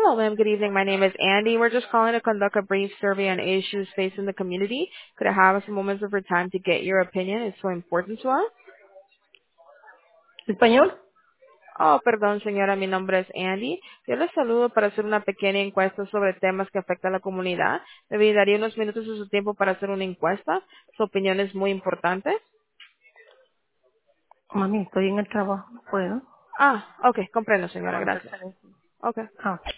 Hello, ma'am. Good evening. My name is Andy. We're just calling to conduct a brief survey on issues faced in the community. Could I have some moments of your time to get your opinion? It's so important to us. ¿Español? Oh, perdón, señora. Mi nombre es Andy. Yo les saludo para hacer una pequeña encuesta sobre temas que afectan a la comunidad. Me daría unos minutos de su tiempo para hacer una encuesta. Su opinión es muy importante. Mami, estoy en el trabajo, no puedo. Ah, ok. Comprendo, señora. Llamando al Gracias. teléfono. Ok. Ah,